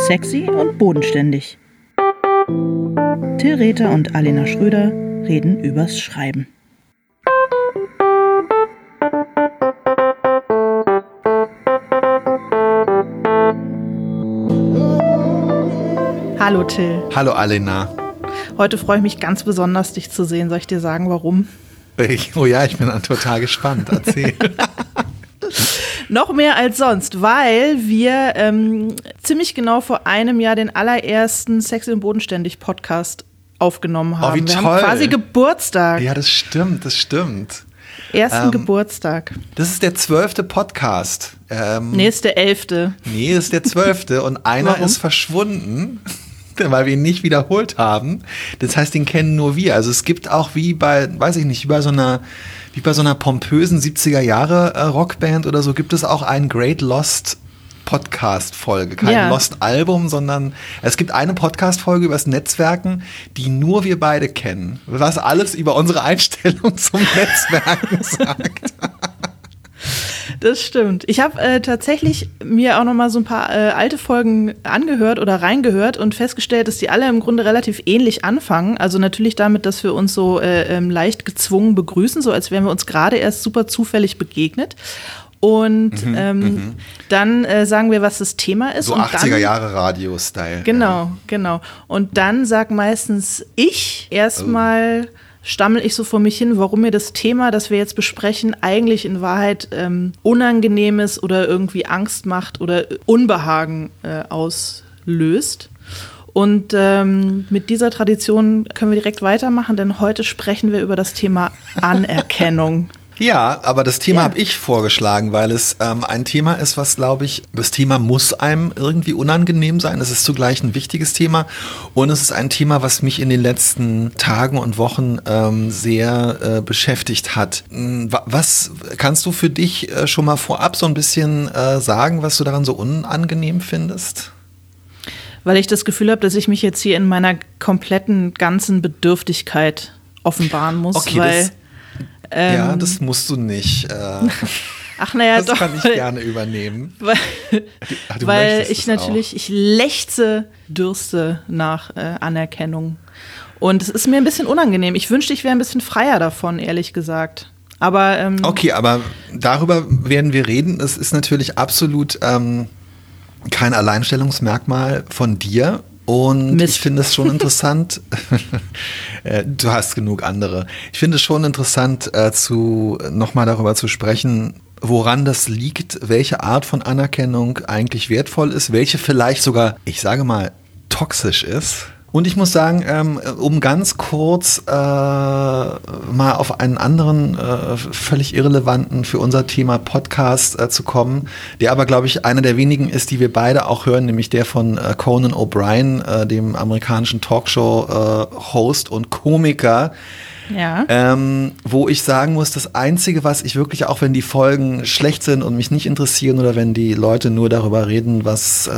Sexy und bodenständig. Till Rether und Alena Schröder reden übers Schreiben. Hallo Till. Hallo Alena. Heute freue ich mich ganz besonders, dich zu sehen. Soll ich dir sagen, warum? Oh ja, ich bin total gespannt. Erzähl. Noch mehr als sonst, weil wir ziemlich genau vor einem Jahr den allerersten Sexy und bodenständig Podcast aufgenommen haben. Oh, wie toll. Wir haben quasi Geburtstag. Ja, das stimmt. Ersten Geburtstag. Das ist der 12. Podcast. Nee, ist der 11. Nee, ist der 12. Und einer Warum? ist verschwunden, weil wir ihn nicht wiederholt haben. Das heißt, den kennen nur wir. Also es gibt auch wie bei so einer pompösen 70er Jahre Rockband oder so, gibt es auch einen Great Lost Podcast-Folge. Kein Lost Album, sondern es gibt eine Podcast-Folge über das Netzwerken, die nur wir beide kennen. Was alles über unsere Einstellung zum Netzwerken sagt. Das stimmt. Ich habe tatsächlich mir auch noch mal so ein paar alte Folgen angehört oder reingehört und festgestellt, dass die alle im Grunde relativ ähnlich anfangen. Also natürlich damit, dass wir uns so leicht gezwungen begrüßen, so als wären wir uns gerade erst super zufällig begegnet. Und dann sagen wir, was das Thema ist. So und 80er-Jahre-Radio-Style. Genau. Und dann sag meistens ich erstmal... stammel ich so vor mich hin, warum mir das Thema, das wir jetzt besprechen, eigentlich in Wahrheit unangenehm ist oder irgendwie Angst macht oder Unbehagen auslöst. Und mit dieser Tradition können wir direkt weitermachen, denn heute sprechen wir über das Thema Anerkennung. Ja, aber das Thema habe ich vorgeschlagen, weil es ein Thema ist, was, glaube ich, das Thema muss einem irgendwie unangenehm sein. Es ist zugleich ein wichtiges Thema und es ist ein Thema, was mich in den letzten Tagen und Wochen sehr beschäftigt hat. Was kannst du für dich schon mal vorab so ein bisschen sagen, was du daran so unangenehm findest? Weil ich das Gefühl habe, dass ich mich jetzt hier in meiner kompletten, ganzen Bedürftigkeit offenbaren muss. Okay, weil ja, das musst du nicht. Ach naja, das doch. kann ich gerne übernehmen. Weil ich natürlich, ich lechze, dürste nach Anerkennung. Und es ist mir ein bisschen unangenehm. Ich wünschte, ich wäre ein bisschen freier davon, ehrlich gesagt. Aber okay, aber darüber werden wir reden. Es ist natürlich absolut kein Alleinstellungsmerkmal von dir. Und Mist. Ich finde es schon interessant, du hast genug andere. Ich finde es schon interessant, nochmal darüber zu sprechen, woran das liegt, welche Art von Anerkennung eigentlich wertvoll ist, welche vielleicht sogar, ich sage mal, toxisch ist. Und ich muss sagen, um ganz kurz mal auf einen anderen, völlig irrelevanten für unser Thema Podcast zu kommen, der aber, glaube ich, einer der wenigen ist, die wir beide auch hören, nämlich der von Conan O'Brien, dem amerikanischen Talkshow-Host und Komiker. ja. Wo ich sagen muss, das Einzige, was ich wirklich, auch wenn die Folgen schlecht sind und mich nicht interessieren oder wenn die Leute nur darüber reden, was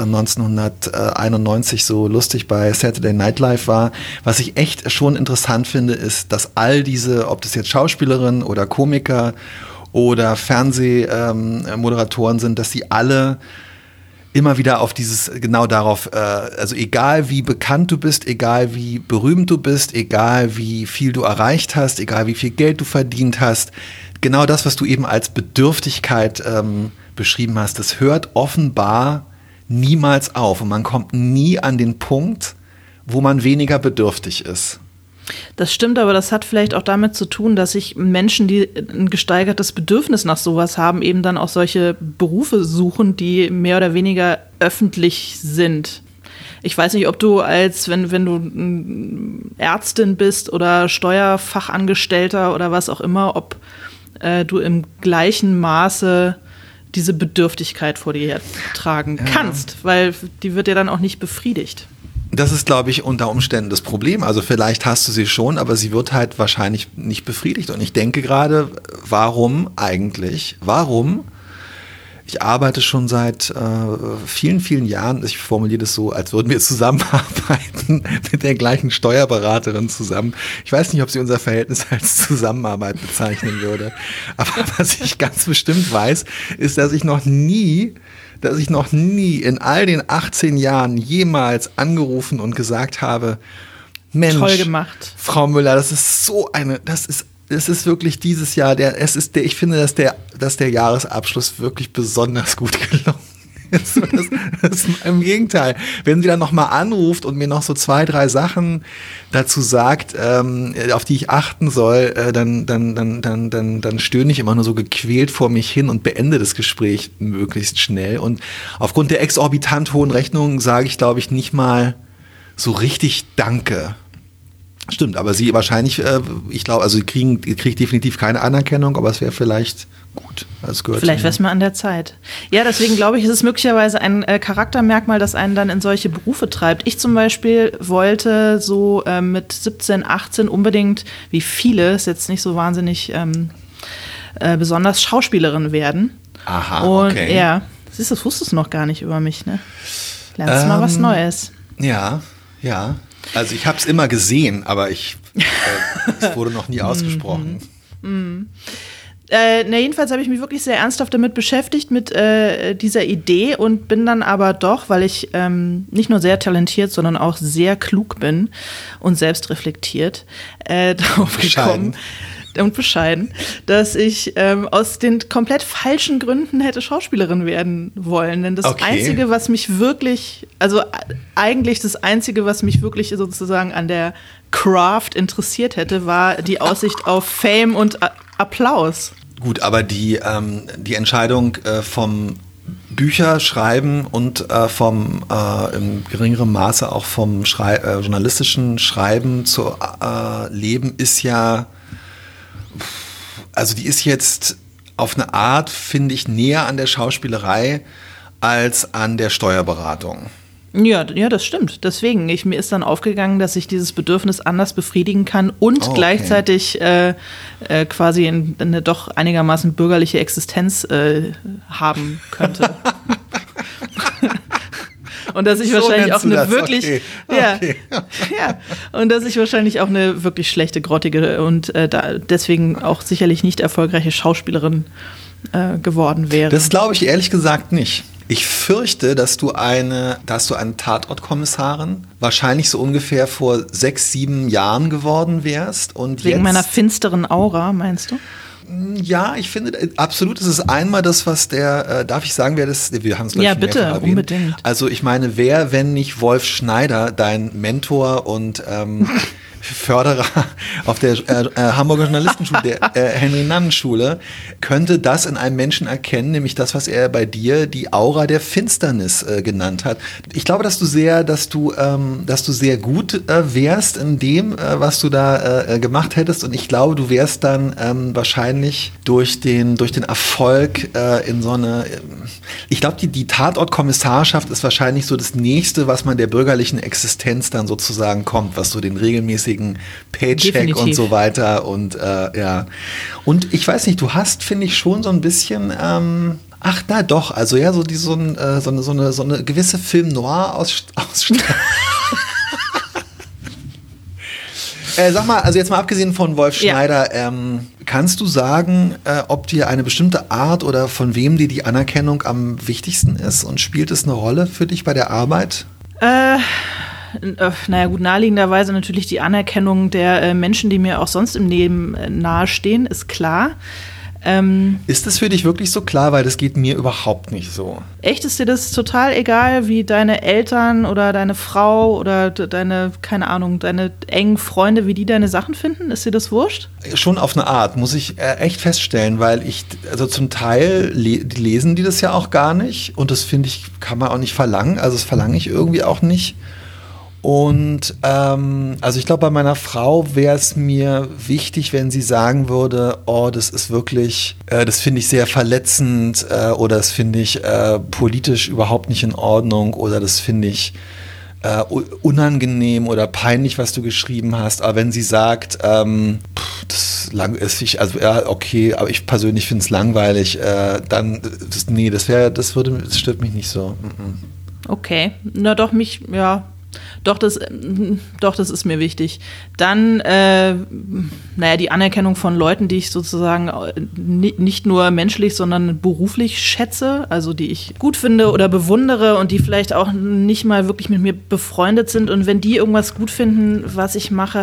1991 so lustig bei Saturday Night Live war, was ich echt schon interessant finde, ist, dass all diese, ob das jetzt Schauspielerinnen oder Komiker oder Fernsehmoderatoren sind, dass sie alle immer wieder auf darauf, also egal wie bekannt du bist, egal wie berühmt du bist, egal wie viel du erreicht hast, egal wie viel Geld du verdient hast, genau das, was du eben als Bedürftigkeit beschrieben hast, das hört offenbar niemals auf und man kommt nie an den Punkt, wo man weniger bedürftig ist. Das stimmt, aber das hat vielleicht auch damit zu tun, dass sich Menschen, die ein gesteigertes Bedürfnis nach sowas haben, eben dann auch solche Berufe suchen, die mehr oder weniger öffentlich sind. Ich weiß nicht, ob du wenn du Ärztin bist oder Steuerfachangestellter oder was auch immer, ob du im gleichen Maße diese Bedürftigkeit vor dir tragen kannst, weil die wird ja dann auch nicht befriedigt. Das ist, glaube ich, unter Umständen das Problem. Also vielleicht hast du sie schon, aber sie wird halt wahrscheinlich nicht befriedigt. Und ich denke gerade, warum eigentlich? Warum? Ich arbeite schon seit vielen, vielen Jahren, ich formuliere das so, als würden wir zusammenarbeiten mit der gleichen Steuerberaterin zusammen. Ich weiß nicht, ob sie unser Verhältnis als Zusammenarbeit bezeichnen würde. Aber was ich ganz bestimmt weiß, ist, dass ich noch nie dass ich noch nie in all den 18 Jahren jemals angerufen und gesagt habe, Mensch, toll gemacht. Frau Müller, das ist wirklich dieses Jahr, ich finde, dass der Jahresabschluss wirklich besonders gut gelungen ist. Das ist im Gegenteil. Wenn sie dann nochmal anruft und mir noch so 2, 3 Sachen dazu sagt, auf die ich achten soll, dann stöhne ich immer nur so gequält vor mich hin und beende das Gespräch möglichst schnell. Und aufgrund der exorbitant hohen Rechnungen sage ich, glaube ich, nicht mal so richtig Danke. Stimmt, aber sie wahrscheinlich, ich glaube, also sie kriegt definitiv keine Anerkennung, aber es wäre vielleicht gut. Vielleicht wäre es mal an der Zeit. Ja, deswegen glaube ich, ist es möglicherweise ein Charaktermerkmal, das einen dann in solche Berufe treibt. Ich zum Beispiel wollte so mit 17, 18 unbedingt, wie viele, ist jetzt nicht so wahnsinnig besonders, Schauspielerin werden. Aha, und, okay. Ja, siehst du, das wusstest du noch gar nicht über mich, ne? Lernst mal was Neues. Ja. Also ich habe es immer gesehen, aber es wurde noch nie ausgesprochen. Jedenfalls habe ich mich wirklich sehr ernsthaft damit beschäftigt, mit dieser Idee und bin dann aber doch, weil ich nicht nur sehr talentiert, sondern auch sehr klug bin und selbstreflektiert, darauf gekommen und bescheiden, dass ich aus den komplett falschen Gründen hätte Schauspielerin werden wollen. Denn das Einzige, was mich wirklich, also eigentlich das Einzige, was mich wirklich sozusagen an der Craft interessiert hätte, war die Aussicht auf Fame und Applaus. Gut, aber die Entscheidung vom Bücherschreiben und vom in geringerem Maße auch vom journalistischen Schreiben zu leben ist ja, also die ist jetzt auf eine Art, finde ich, näher an der Schauspielerei als an der Steuerberatung. Ja, das stimmt. Deswegen, mir ist dann aufgegangen, dass ich dieses Bedürfnis anders befriedigen kann und gleichzeitig quasi eine doch einigermaßen bürgerliche Existenz haben könnte. Und dass ich wahrscheinlich auch eine wirklich, und dass ich wahrscheinlich auch eine wirklich schlechte, grottige und deswegen auch sicherlich nicht erfolgreiche Schauspielerin geworden wäre. Das glaube ich ehrlich gesagt nicht. Ich fürchte, dass du eine Tatortkommissarin wahrscheinlich so ungefähr vor 6, 7 Jahren geworden wärst. Und wegen meiner finsteren Aura, meinst du? Ja, ich finde, absolut, es ist einmal das, was darf ich sagen, wer das, wir haben es gleich ja, bitte, erwähnt. Unbedingt. Also ich meine, wer, wenn nicht Wolf Schneider, dein Mentor und Förderer auf der Hamburger Journalistenschule, der Henry-Nannen-Schule, könnte das in einem Menschen erkennen, nämlich das, was er bei dir die Aura der Finsternis genannt hat. Ich glaube, dass du sehr gut wärst in dem, was du da gemacht hättest, und ich glaube, du wärst dann wahrscheinlich durch den Erfolg in so eine, ich glaube, die Tatortkommissarschaft ist wahrscheinlich so das Nächste, was man der bürgerlichen Existenz dann sozusagen kommt, was so den regelmäßigen Paycheck Definitiv. Und so weiter und ja. Und ich weiß nicht, du hast, finde ich, schon so ein bisschen, ach na doch, also ja, so eine gewisse Film-Noir-Ausstrahlung. Sag mal, also jetzt mal abgesehen von Wolf Schneider, kannst du sagen, ob dir eine bestimmte Art oder von wem dir die Anerkennung am wichtigsten ist, und spielt es eine Rolle für dich bei der Arbeit? Naja gut, naheliegenderweise natürlich die Anerkennung der Menschen, die mir auch sonst im Leben nahestehen, ist klar. Ist das für dich wirklich so klar? Weil das geht mir überhaupt nicht so. Echt, ist dir das total egal, wie deine Eltern oder deine Frau oder deine, keine Ahnung, deine engen Freunde, wie die deine Sachen finden? Ist dir das wurscht? Schon auf eine Art, muss ich echt feststellen, weil also zum Teil lesen die das ja auch gar nicht, und das finde ich, kann man auch nicht verlangen, also das verlange ich irgendwie auch nicht. Und also ich glaube, bei meiner Frau wäre es mir wichtig, wenn sie sagen würde, oh, das ist wirklich, das finde ich sehr verletzend, oder das finde ich politisch überhaupt nicht in Ordnung, oder das finde ich unangenehm oder peinlich, was du geschrieben hast. Aber wenn sie sagt, das also ja, okay, aber ich persönlich finde es langweilig, dann, das stört mich nicht so. Okay, na doch, Doch, das ist mir wichtig. Dann, die Anerkennung von Leuten, die ich sozusagen nicht nur menschlich, sondern beruflich schätze, also die ich gut finde oder bewundere und die vielleicht auch nicht mal wirklich mit mir befreundet sind. Und wenn die irgendwas gut finden, was ich mache,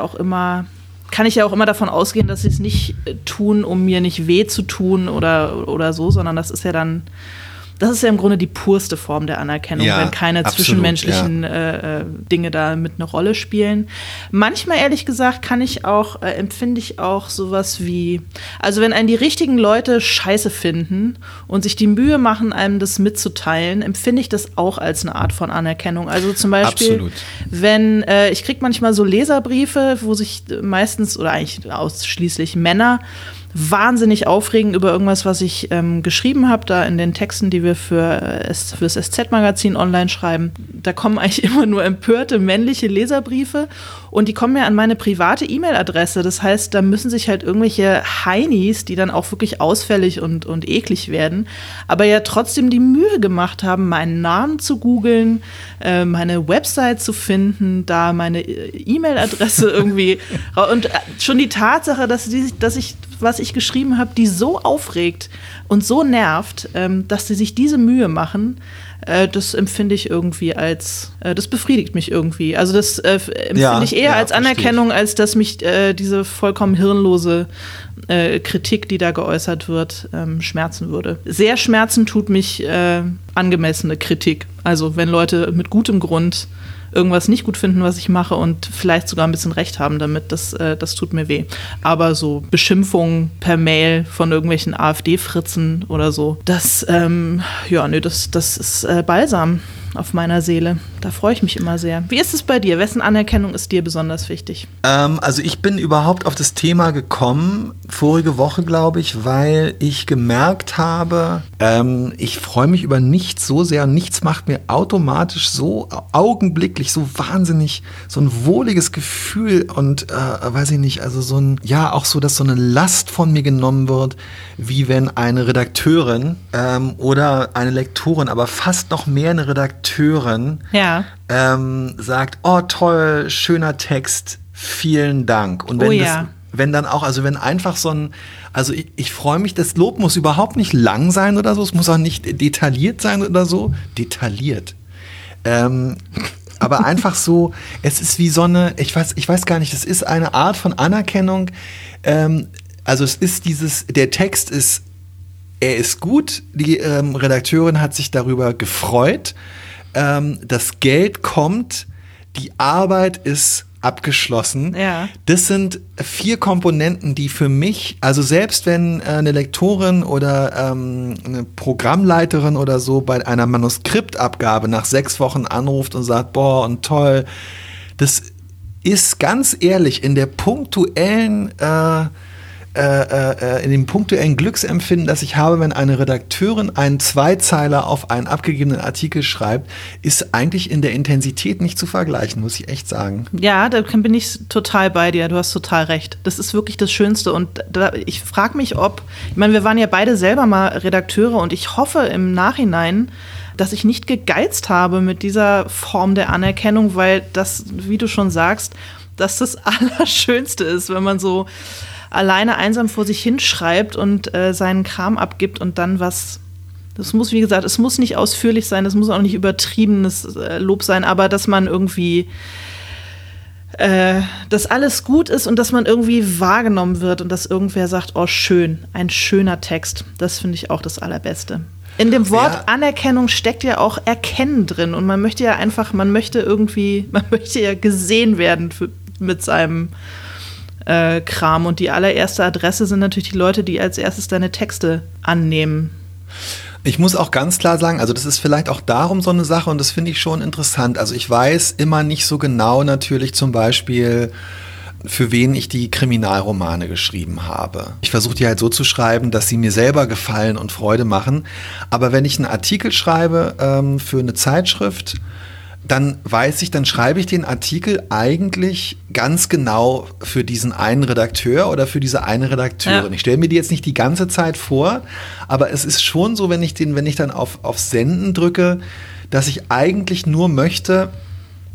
kann ich ja auch immer davon ausgehen, dass sie es nicht tun, um mir nicht weh zu tun oder so, sondern das ist ja im Grunde die purste Form der Anerkennung, wenn keine zwischenmenschlichen Dinge da mit eine Rolle spielen. Manchmal, ehrlich gesagt, empfinde ich auch sowas wie, also wenn einen die richtigen Leute scheiße finden und sich die Mühe machen, einem das mitzuteilen, empfinde ich das auch als eine Art von Anerkennung. Also zum Beispiel, wenn ich kriege manchmal so Leserbriefe, wo sich meistens oder eigentlich ausschließlich Männer wahnsinnig aufregen über irgendwas, was ich geschrieben habe, da in den Texten, die wir fürs SZ-Magazin online schreiben. Da kommen eigentlich immer nur empörte männliche Leserbriefe und die kommen ja an meine private E-Mail-Adresse. Das heißt, da müssen sich halt irgendwelche Heinis, die dann auch wirklich ausfällig und eklig werden, aber ja trotzdem die Mühe gemacht haben, meinen Namen zu googeln, meine Website zu finden, da meine E-Mail-Adresse irgendwie und schon die Tatsache, dass ich was ich geschrieben habe, die so aufregt und so nervt, dass sie sich diese Mühe machen, das empfinde ich irgendwie das befriedigt mich irgendwie. Also das empfinde ich eher als Anerkennung, als dass mich diese vollkommen hirnlose Kritik, die da geäußert wird, schmerzen würde. Sehr schmerzen tut mich angemessene Kritik. Also wenn Leute mit gutem Grund irgendwas nicht gut finden, was ich mache und vielleicht sogar ein bisschen Recht haben damit, das tut mir weh. Aber so Beschimpfungen per Mail von irgendwelchen AfD-Fritzen oder so, das ist Balsam auf meiner Seele. Da freue ich mich immer sehr. Wie ist es bei dir? Wessen Anerkennung ist dir besonders wichtig? Also ich bin überhaupt auf das Thema gekommen, vorige Woche, glaube ich, weil ich gemerkt habe, ich freue mich über nichts so sehr und nichts macht mir automatisch so augenblicklich so wahnsinnig, so ein wohliges Gefühl und weiß ich nicht, also auch so, dass so eine Last von mir genommen wird, wie wenn eine Redakteurin oder eine Lektorin, aber fast noch mehr eine Redakteurin, sagt, oh toll, schöner Text, vielen Dank. Und wenn dann auch, also wenn einfach also ich freue mich, das Lob muss überhaupt nicht lang sein oder so, es muss auch nicht detailliert sein oder so. Detailliert. Aber einfach so, es ist wie so eine, ich weiß gar nicht, es ist eine Art von Anerkennung. Also es ist der Text ist, er ist gut, die Redakteurin hat sich darüber gefreut, das Geld kommt, die Arbeit ist abgeschlossen. Ja. Das sind 4 Komponenten, die für mich, also selbst wenn eine Lektorin oder eine Programmleiterin oder so bei einer Manuskriptabgabe nach 6 Wochen anruft und sagt, boah, und toll, das ist ganz ehrlich in dem punktuellen Glücksempfinden, das ich habe, wenn eine Redakteurin einen 2-Zeiler auf einen abgegebenen Artikel schreibt, ist eigentlich in der Intensität nicht zu vergleichen, muss ich echt sagen. Ja, da bin ich total bei dir. Du hast total recht. Das ist wirklich das Schönste. Und ich frage mich, ich meine, wir waren ja beide selber mal Redakteure und ich hoffe im Nachhinein, dass ich nicht gegeizt habe mit dieser Form der Anerkennung, weil das, wie du schon sagst, dass das Allerschönste ist, wenn man so alleine einsam vor sich hinschreibt und seinen Kram abgibt und dann das muss, wie gesagt, es muss nicht ausführlich sein, es muss auch nicht übertriebenes Lob sein, aber dass man irgendwie, dass alles gut ist und dass man irgendwie wahrgenommen wird und dass irgendwer sagt, oh schön, ein schöner Text, das finde ich auch das Allerbeste. In dem Wort Anerkennung steckt ja auch Erkennen drin und man möchte ja gesehen werden mit seinem Kram. Und die allererste Adresse sind natürlich die Leute, die als erstes deine Texte annehmen. Ich muss auch ganz klar sagen, also das ist vielleicht auch darum so eine Sache und das finde ich schon interessant. Also ich weiß immer nicht so genau natürlich zum Beispiel, für wen ich die Kriminalromane geschrieben habe. Ich versuche die halt so zu schreiben, dass sie mir selber gefallen und Freude machen. Aber wenn ich einen Artikel schreibe für eine Zeitschrift, dann schreibe ich den Artikel eigentlich ganz genau für diesen einen Redakteur oder für diese eine Redakteurin. Ja. Ich stelle mir die jetzt nicht die ganze Zeit vor, aber es ist schon so, wenn ich dann auf Senden drücke, dass ich eigentlich nur möchte,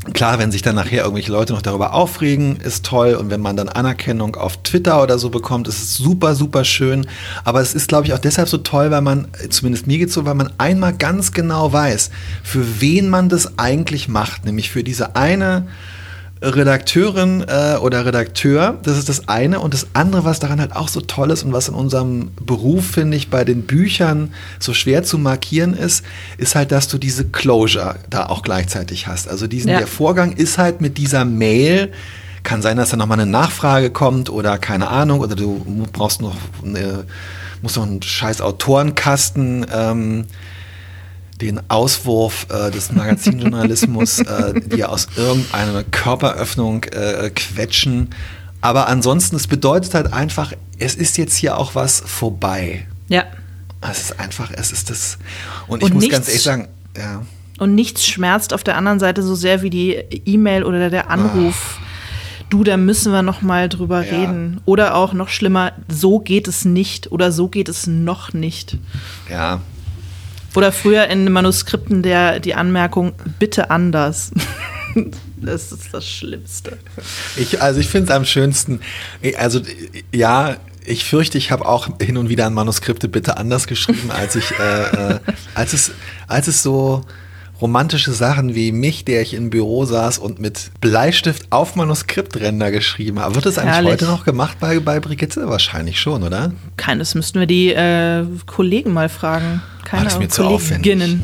Klar, wenn sich dann nachher irgendwelche Leute noch darüber aufregen, ist toll. Und wenn man dann Anerkennung auf Twitter oder so bekommt, ist es super, super schön. Aber es ist, glaube ich, auch deshalb so toll, weil man, zumindest mir geht's so, weil man einmal ganz genau weiß, für wen man das eigentlich macht. Nämlich für diese eine Redakteurin oder Redakteur, das ist das eine. Und das andere, was daran halt auch so toll ist und was in unserem Beruf, finde ich, bei den Büchern so schwer zu markieren ist halt, dass du diese Closure da auch gleichzeitig hast. Also der Vorgang ist halt mit dieser Mail, kann sein, dass da nochmal eine Nachfrage kommt oder keine Ahnung, oder du musst noch einen scheiß Autorenkasten den Auswurf des Magazinjournalismus, die aus irgendeiner Körperöffnung quetschen. Aber ansonsten, es bedeutet halt einfach, es ist jetzt hier auch was vorbei. Ja. Es ist das. Und ich muss ganz ehrlich sagen, ja. Und nichts schmerzt auf der anderen Seite so sehr wie die E-Mail oder der Anruf. Du, da müssen wir noch mal drüber reden. Oder auch noch schlimmer, so geht es nicht oder so geht es noch nicht. Ja. Oder früher in Manuskripten die Anmerkung, bitte anders. Das ist das Schlimmste. Ich finde es am schönsten, also ja, ich fürchte, ich habe auch hin und wieder an Manuskripte bitte anders geschrieben, als es so romantische Sachen wie mich, der ich im Büro saß und mit Bleistift auf Manuskriptränder geschrieben habe. Wird das eigentlich heute noch gemacht bei Brigitte? Wahrscheinlich schon, oder? Das müssten wir die Kollegen mal fragen. Das ist mir zu aufwendig.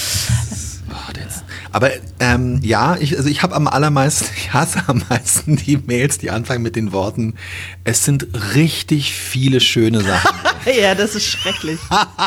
Aber ich habe ich hasse am meisten die Mails, die anfangen mit den Worten, es sind richtig viele schöne Sachen. Ja, das ist schrecklich.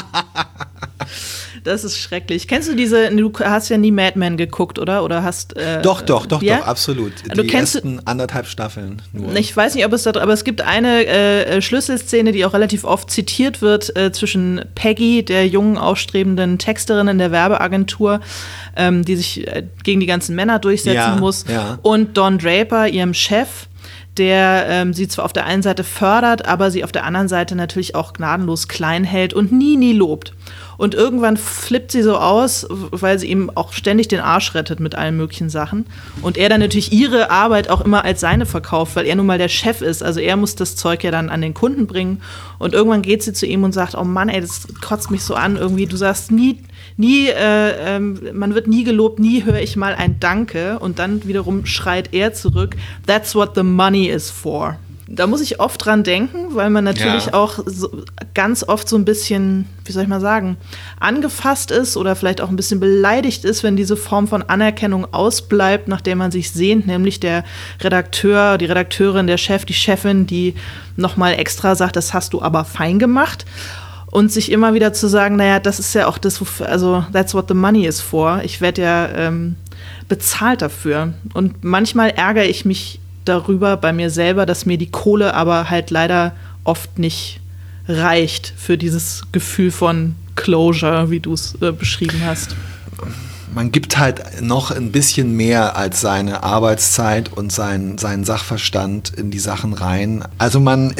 Das ist schrecklich. Kennst du hast ja nie Mad Men geguckt, oder? Oder hast Doch, absolut. Die ersten 1,5 Staffeln nur. Ich weiß nicht, aber es gibt eine Schlüsselszene, die auch relativ oft zitiert wird, zwischen Peggy, der jungen, aufstrebenden Texterin in der Werbeagentur, die sich gegen die ganzen Männer durchsetzen muss, und Don Draper, ihrem Chef, der sie zwar auf der einen Seite fördert, aber sie auf der anderen Seite natürlich auch gnadenlos klein hält und nie lobt. Und irgendwann flippt sie so aus, weil sie ihm auch ständig den Arsch rettet mit allen möglichen Sachen. Und er dann natürlich ihre Arbeit auch immer als seine verkauft, weil er nun mal der Chef ist. Also er muss das Zeug ja dann an den Kunden bringen. Und irgendwann geht sie zu ihm und sagt, oh Mann, ey, das kotzt mich so an. Irgendwie, du sagst man wird nie gelobt, nie höre ich mal ein Danke. Und dann wiederum schreit er zurück, that's what the money is for. Da muss ich oft dran denken, weil man natürlich auch ganz oft so ein bisschen, wie soll ich mal sagen, angefasst ist oder vielleicht auch ein bisschen beleidigt ist, wenn diese Form von Anerkennung ausbleibt, nach der man sich sehnt, nämlich der Redakteur, die Redakteurin, der Chef, die Chefin, die nochmal extra sagt, das hast du aber fein gemacht. Und sich immer wieder zu sagen, naja, das ist ja auch das, also that's what the money is for. Ich werde ja bezahlt dafür. Und manchmal ärgere ich mich darüber bei mir selber, dass mir die Kohle aber halt leider oft nicht reicht für dieses Gefühl von Closure, wie du es beschrieben hast. Man gibt halt noch ein bisschen mehr als seine Arbeitszeit und seinen Sachverstand in die Sachen rein. Also man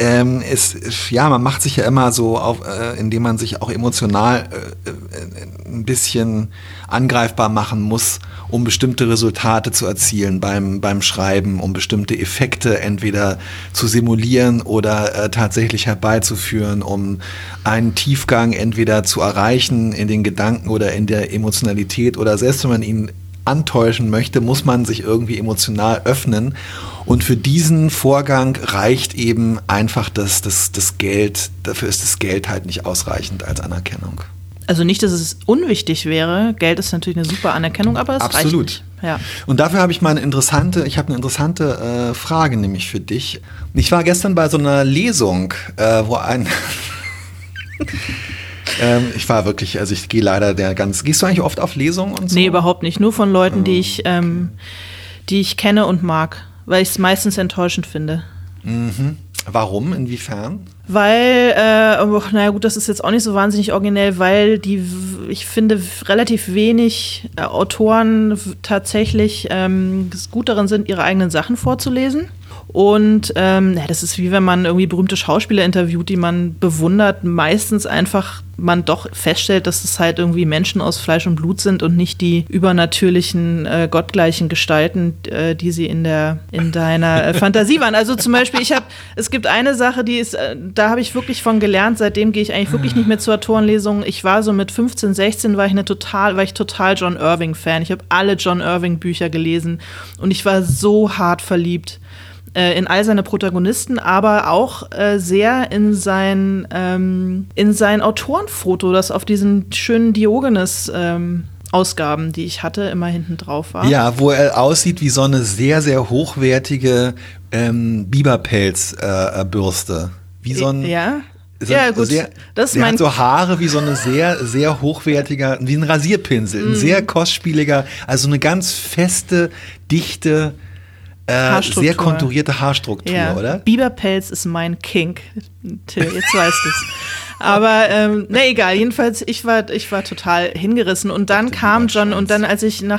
macht sich ja immer so auf, indem man sich auch emotional ein bisschen angreifbar machen muss, um bestimmte Resultate zu erzielen beim Schreiben, um bestimmte Effekte entweder zu simulieren oder tatsächlich herbeizuführen, um einen Tiefgang entweder zu erreichen in den Gedanken oder in der Emotionalität, oder selbst wenn man ihn antäuschen möchte, muss man sich irgendwie emotional öffnen. Und für diesen Vorgang reicht eben einfach das Geld. Dafür ist das Geld halt nicht ausreichend als Anerkennung. Also nicht, dass es unwichtig wäre. Geld ist natürlich eine super Anerkennung, aber es reicht nicht. Ja. Und dafür habe ich eine interessante Frage nämlich für dich. Ich war gestern bei so einer Lesung, wo ein ich war wirklich, also ich gehe leider gehst du eigentlich oft auf Lesungen und so? Nee, überhaupt nicht. Nur von Leuten, die ich kenne und mag, weil ich es meistens enttäuschend finde. Mhm. Warum? Inwiefern? Weil, das ist jetzt auch nicht so wahnsinnig originell, weil ich finde, relativ wenig Autoren tatsächlich gut darin sind, ihre eigenen Sachen vorzulesen. Und das ist wie wenn man irgendwie berühmte Schauspieler interviewt, die man bewundert, meistens einfach man doch feststellt, dass es halt irgendwie Menschen aus Fleisch und Blut sind und nicht die übernatürlichen, gottgleichen Gestalten, die sie in deiner Fantasie waren. Also zum Beispiel, es gibt eine Sache, da habe ich wirklich von gelernt, seitdem gehe ich eigentlich wirklich nicht mehr zu Autorenlesungen. Ich war so mit 15, 16 war ich total John Irving-Fan. Ich habe alle John Irving-Bücher gelesen und ich war so hart verliebt in all seine Protagonisten, aber auch sehr in sein Autorenfoto, das auf diesen schönen Diogenes Ausgaben, die ich hatte, immer hinten drauf war. Ja, wo er aussieht wie so eine sehr, sehr hochwertige Biberpelzbürste. Wie so ein... Ja. Ja, gut. Der hat so Haare wie so eine sehr, sehr hochwertiger, wie ein Rasierpinsel. Ein sehr kostspieliger, also eine ganz feste, dichte, sehr konturierte Haarstruktur, ja. Oder? Biberpelz ist mein Kink. Till, jetzt weißt du es. Aber egal, jedenfalls, ich war total hingerissen. Und dann kam John, und dann, als ich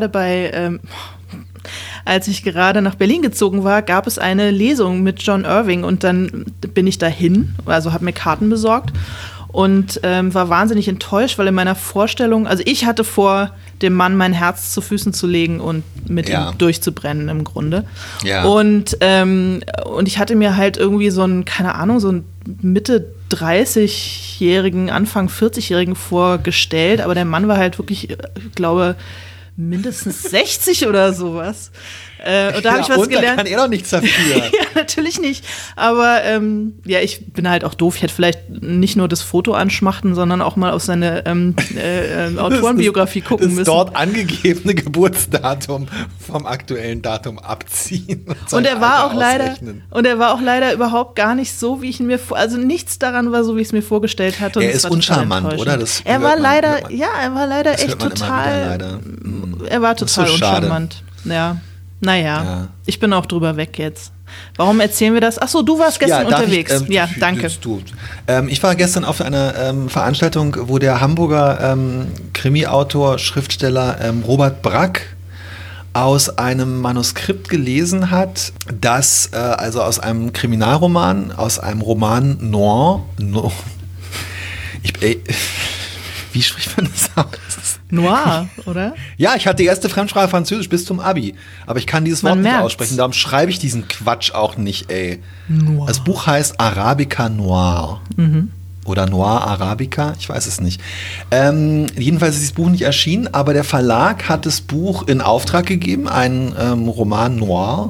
gerade nach Berlin gezogen war, gab es eine Lesung mit John Irving und dann bin ich dahin, also habe mir Karten besorgt und war wahnsinnig enttäuscht, weil in meiner Vorstellung, also ich hatte vor, dem Mann mein Herz zu Füßen zu legen und mit ihm durchzubrennen im Grunde. Ja. Und ich hatte mir halt irgendwie so einen Mitte 30-Jährigen, Anfang 40-Jährigen vorgestellt, aber der Mann war halt wirklich, ich glaube, mindestens 60 oder sowas. Und da habe ich was gelernt. Da kann er doch nichts dafür. Ja, natürlich nicht. Aber ich bin halt auch doof. Ich hätte vielleicht nicht nur das Foto anschmachten, sondern auch mal auf seine Autorenbiografie gucken müssen. Das dort angegebene Geburtsdatum vom aktuellen Datum abziehen. Und er war auch leider überhaupt gar nicht so, wie ich ihn mir also nichts daran war so, wie ich es mir vorgestellt hatte. Er ist uncharmant, oder? Er war leider echt total. Er war total uncharmant. Ja. Naja, ich bin auch drüber weg jetzt. Warum erzählen wir das? Achso, du warst gestern unterwegs. Danke. Ich war gestern auf einer Veranstaltung, wo der Hamburger Krimi-Autor, Schriftsteller Robert Brack aus einem Manuskript gelesen hat, das also aus einem Kriminalroman, aus einem Roman Noir. Wie spricht man das aus? Noir, oder? Ja, ich hatte die erste Fremdsprache Französisch bis zum Abi. Aber ich kann dieses Wort nicht aussprechen. Darum schreibe ich diesen Quatsch auch nicht, ey. Noir. Das Buch heißt Arabica Noir. Mhm. Oder Noir Arabica, ich weiß es nicht. Jedenfalls ist dieses Buch nicht erschienen, aber der Verlag hat das Buch in Auftrag gegeben, ein Roman Noir.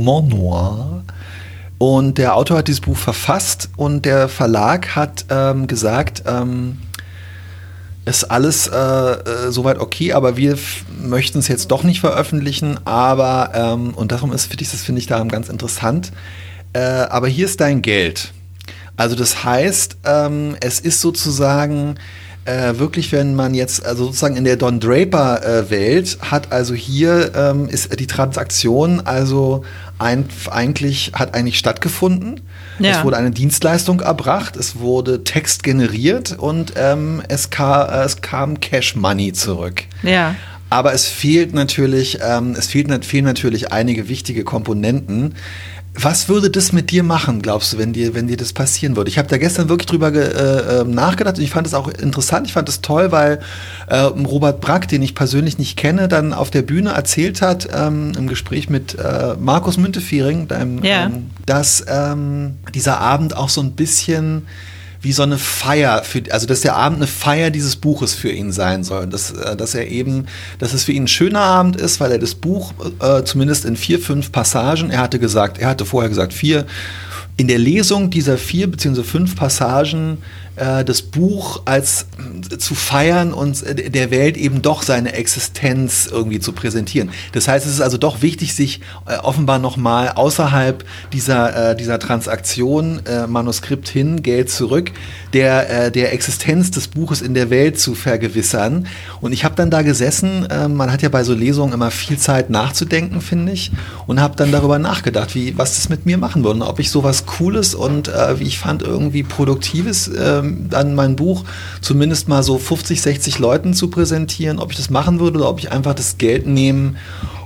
Und der Autor hat dieses Buch verfasst und der Verlag hat gesagt, ist alles soweit okay, aber wir möchten es jetzt doch nicht veröffentlichen, aber und darum finde ich daran ganz interessant, aber hier ist dein Geld. Also das heißt, es ist sozusagen wirklich, wenn man jetzt also sozusagen in der Don Draper Welt hat, also hier ist die Transaktion also eigentlich stattgefunden. Ja. Es wurde eine Dienstleistung erbracht, es wurde Text generiert und es kam Cash Money zurück. Ja. Aber es fehlen natürlich einige wichtige Komponenten. Was würde das mit dir machen, glaubst du, wenn dir das passieren würde? Ich habe da gestern wirklich drüber nachgedacht und ich fand es auch interessant, ich fand es toll, weil Robert Brack, den ich persönlich nicht kenne, dann auf der Bühne erzählt hat, im Gespräch mit Markus Müntefering, dass dieser Abend auch so ein bisschen wie so eine Feier, dass der Abend eine Feier dieses Buches für ihn sein soll. Dass es für ihn ein schöner Abend ist, weil er das Buch zumindest in 4, 5 Passagen, er hatte vorher gesagt 4, in der Lesung dieser 4 bzw. 5 Passagen das Buch als zu feiern und der Welt eben doch seine Existenz irgendwie zu präsentieren. Das heißt, es ist also doch wichtig, sich offenbar nochmal außerhalb dieser Transaktion, Manuskript hin, Geld zurück, der Existenz des Buches in der Welt zu vergewissern. Und ich habe dann da gesessen, man hat ja bei so Lesungen immer viel Zeit nachzudenken, finde ich, und habe dann darüber nachgedacht, was das mit mir machen würde, ob ich sowas Cooles und wie ich fand, irgendwie Produktives dann mein Buch zumindest mal so 50, 60 Leuten zu präsentieren, ob ich das machen würde oder ob ich einfach das Geld nehmen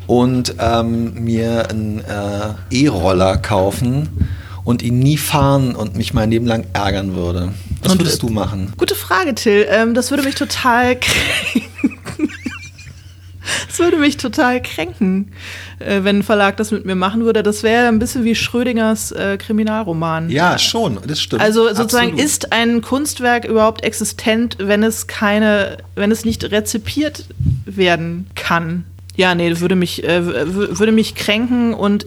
und mir einen E-Roller kaufen und ihn nie fahren und mich mein Leben lang ärgern würde. Was würdest du machen? Gute Frage, Till. Das würde mich total kränken. Das würde mich total kränken, wenn ein Verlag das mit mir machen würde. Das wäre ein bisschen wie Schrödingers Kriminalroman. Ja, schon, das stimmt. Also sozusagen, absolut. ist ein Kunstwerk überhaupt existent, wenn es nicht rezipiert werden kann? Ja, nee, würde mich kränken und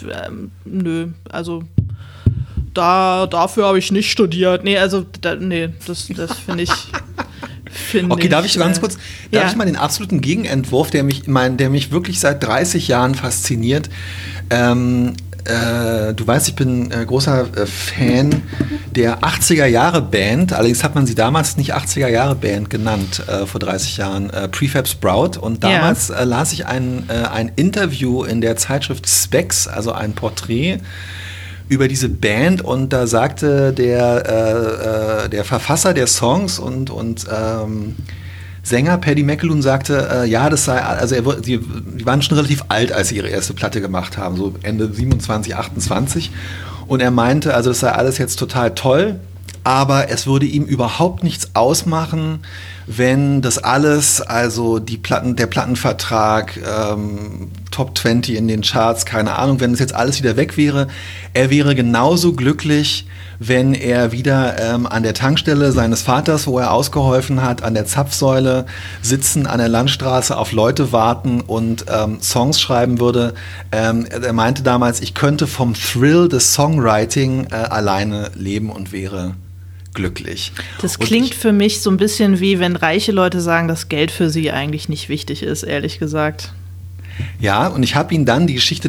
dafür habe ich nicht studiert. Nee, also, das finde ich. Okay, darf ich ganz kurz, darf ich mal den absoluten Gegenentwurf, der mich wirklich seit 30 Jahren fasziniert. Du weißt, ich bin großer Fan der 80er-Jahre-Band, allerdings hat man sie damals nicht 80er-Jahre-Band genannt, vor 30 Jahren, Prefab Sprout. Und damals las ich ein Interview in der Zeitschrift Specs, also ein Porträt über diese Band, und da sagte der Verfasser der Songs und Sänger Paddy McAloon sagte, das sei, also die waren schon relativ alt, als sie ihre erste Platte gemacht haben, so Ende 27, 28, und er meinte, also das sei alles jetzt total toll, aber es würde ihm überhaupt nichts ausmachen, wenn das alles, also der Plattenvertrag, Top 20 in den Charts, keine Ahnung, wenn das jetzt alles wieder weg wäre, er wäre genauso glücklich, wenn er wieder an der Tankstelle seines Vaters, wo er ausgeholfen hat, an der Zapfsäule sitzen, an der Landstraße auf Leute warten und Songs schreiben würde. Er meinte damals, ich könnte vom Thrill des Songwriting alleine leben und wäre glücklich. Das klingt für mich so ein bisschen wie, wenn reiche Leute sagen, dass Geld für sie eigentlich nicht wichtig ist, ehrlich gesagt. Ja, und ich habe ihn dann, die Geschichte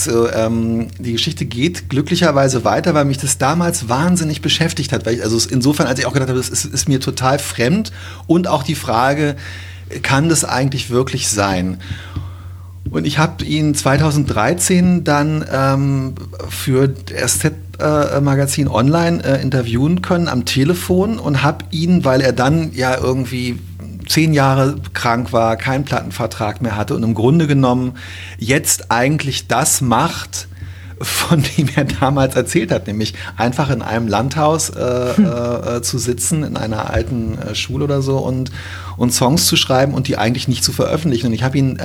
geht glücklicherweise weiter, weil mich das damals wahnsinnig beschäftigt hat. Weil ich, also insofern, als ich auch gedacht habe, das ist mir total fremd, und auch die Frage, kann das eigentlich wirklich sein? Und ich habe ihn 2013 dann für SZ Magazin Online interviewen können am Telefon und habe ihn, weil er dann ja irgendwie 10 Jahre krank war, keinen Plattenvertrag mehr hatte und im Grunde genommen jetzt eigentlich das macht, von dem er damals erzählt hat, nämlich einfach in einem Landhaus zu sitzen, in einer alten Schule oder so, und Songs zu schreiben und die eigentlich nicht zu veröffentlichen. Und ich habe ihn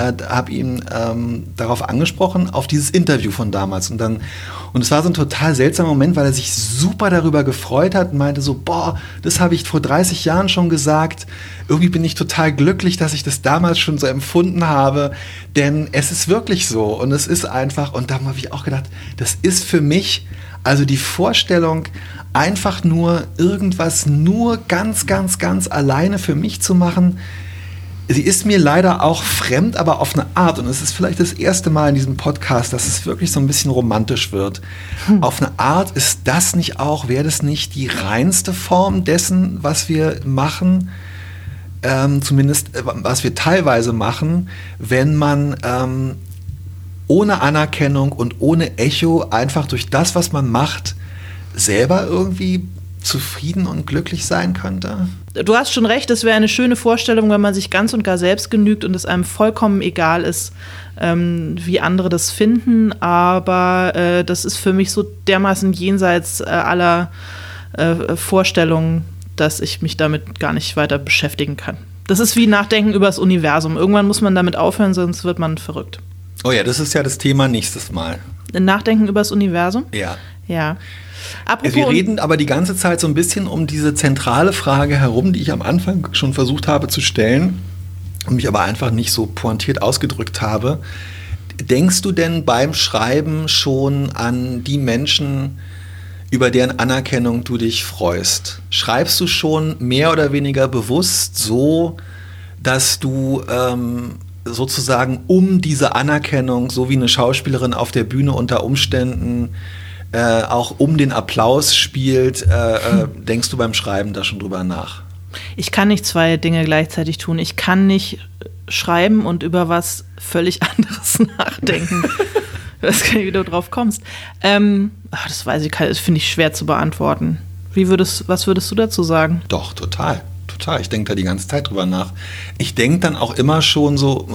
darauf angesprochen, auf dieses Interview von damals. Und es war so ein total seltsamer Moment, weil er sich super darüber gefreut hat und meinte so, das habe ich vor 30 Jahren schon gesagt. Irgendwie bin ich total glücklich, dass ich das damals schon so empfunden habe, denn es ist wirklich so und es ist einfach, und da habe ich auch gedacht, das ist für mich, also die Vorstellung, einfach nur irgendwas nur ganz, ganz, ganz alleine für mich zu machen, sie ist mir leider auch fremd, aber auf eine Art, und es ist vielleicht das erste Mal in diesem Podcast, dass es wirklich so ein bisschen romantisch wird. Auf eine Art wäre das nicht die reinste Form dessen, was wir machen, zumindest was wir teilweise machen, wenn man ohne Anerkennung und ohne Echo einfach durch das, was man macht, selber irgendwie zufrieden und glücklich sein könnte? Du hast schon recht, es wäre eine schöne Vorstellung, wenn man sich ganz und gar selbst genügt und es einem vollkommen egal ist, wie andere das finden, aber das ist für mich so dermaßen jenseits aller Vorstellungen, dass ich mich damit gar nicht weiter beschäftigen kann. Das ist wie Nachdenken über das Universum. Irgendwann muss man damit aufhören, sonst wird man verrückt. Oh ja, das ist ja das Thema nächstes Mal. Nachdenken über das Universum? Ja. Ja. Apropos, wir reden aber die ganze Zeit so ein bisschen um diese zentrale Frage herum, die ich am Anfang schon versucht habe zu stellen und mich aber einfach nicht so pointiert ausgedrückt habe. Denkst du denn beim Schreiben schon an die Menschen, über deren Anerkennung du dich freust? Schreibst du schon mehr oder weniger bewusst so, dass du sozusagen um diese Anerkennung, so wie eine Schauspielerin auf der Bühne unter Umständen auch um den Applaus spielt, denkst du beim Schreiben da schon drüber nach? Ich kann nicht zwei Dinge gleichzeitig tun. Ich kann nicht schreiben und über was völlig anderes nachdenken. Ich weiß gar nicht, wie du drauf kommst. Das weiß ich, das finde ich schwer zu beantworten. Was würdest du dazu sagen? Doch, total. total. Ich denke da die ganze Zeit drüber nach. Ich denke dann auch immer schon so,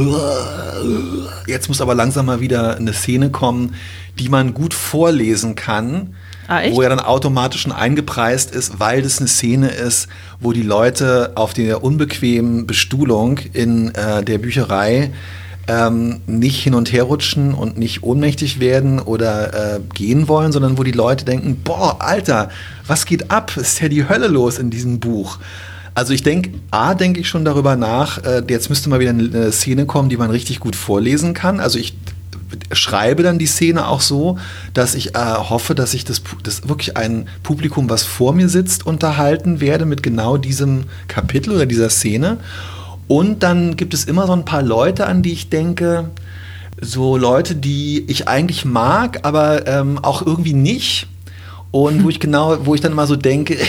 jetzt muss aber langsam mal wieder eine Szene kommen, die man gut vorlesen kann, wo ja dann automatisch schon eingepreist ist, weil das eine Szene ist, wo die Leute auf der unbequemen Bestuhlung in der Bücherei nicht hin und her rutschen und nicht ohnmächtig werden oder gehen wollen, sondern wo die Leute denken, boah, Alter, was geht ab? Ist ja die Hölle los in diesem Buch. Also ich denke ich schon darüber nach, jetzt müsste mal wieder eine Szene kommen, die man richtig gut vorlesen kann. Also ich schreibe dann die Szene auch so, dass ich hoffe, dass ich das wirklich ein Publikum, was vor mir sitzt, unterhalten werde mit genau diesem Kapitel oder dieser Szene. Und dann gibt es immer so ein paar Leute, an die ich denke, so Leute, die ich eigentlich mag, aber auch irgendwie nicht. Und wo ich dann immer so denke,